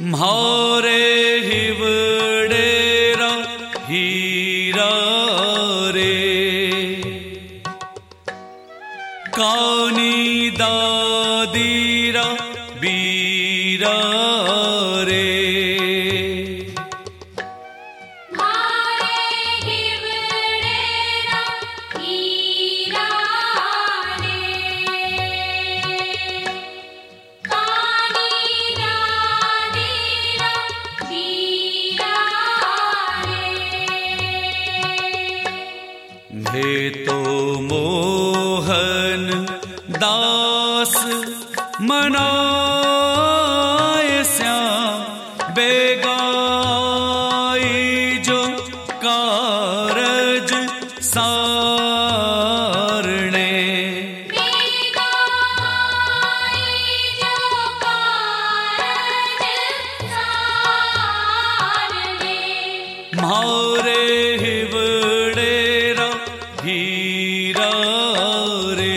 म्हारे हिवडेरा हीरा रे, कानी दादीरा बीरा रे। हे तो मोहन दास मनाए श्याम बेगाई जो कारज सारणे। म्हारे हिवडेरा हीरा रे,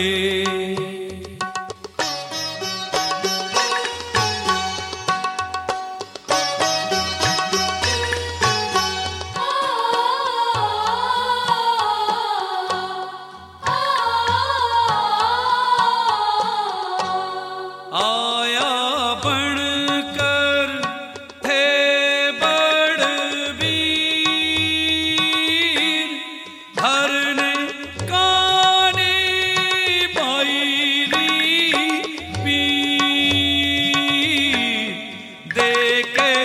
आया बनकर थे बड़वीर, हरने कानी बाईरी पीर। देके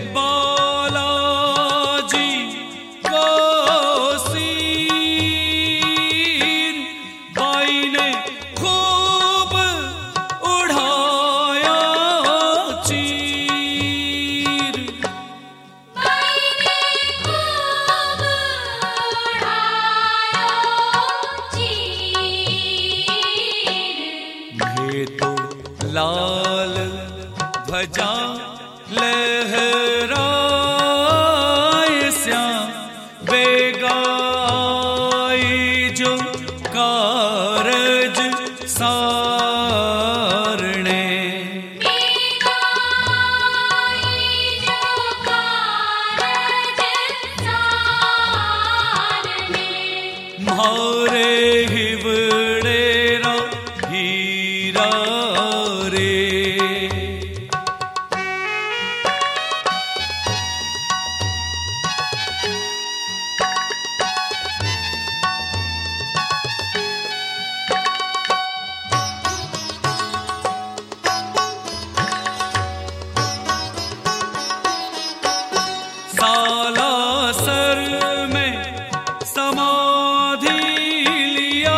बालाजी को सीर, बाई ने खूब उड़ाया चीर। ये तो लाल ध्वजा लहराए श्याम बेगाई जो कारज सारणे। म्हारे हिवडेरा हीरा रे, सालासर में समाधि लिया,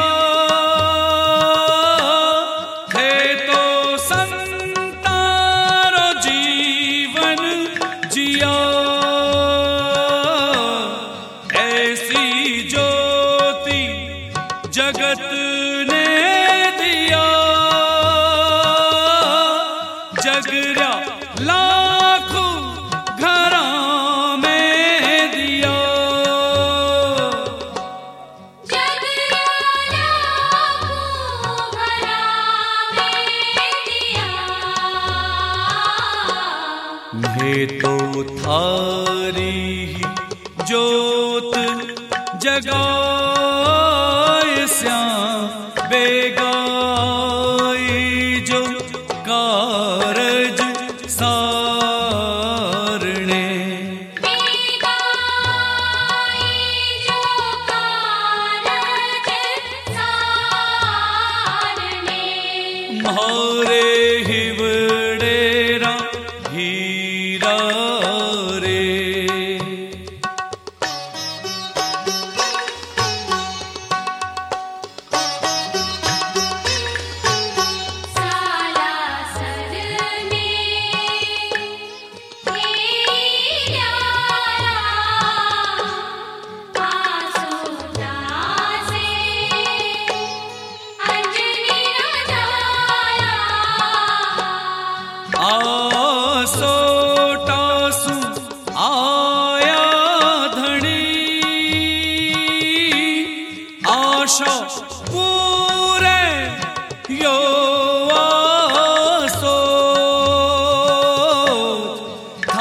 है तो संतारो जीवन जिया। ऐसी ज्योति जगत ने दिया, जगरा लाखों घरां में दिया। ये तो थारी ही ज्योत जगाए श्याम बेगाई जो कारज सारणे। म्हारे हिवडेरा हीरा रे, आसोटासु आया धनी, आशा पूरे यो आसो।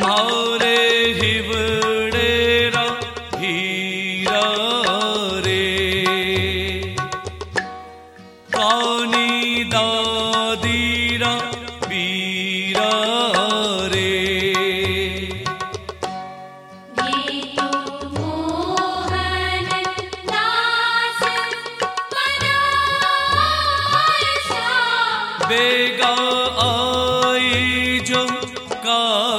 मारे हिवड़ेरा हीरा रे कानी दादीरा वीरा रे बेगा आई जो का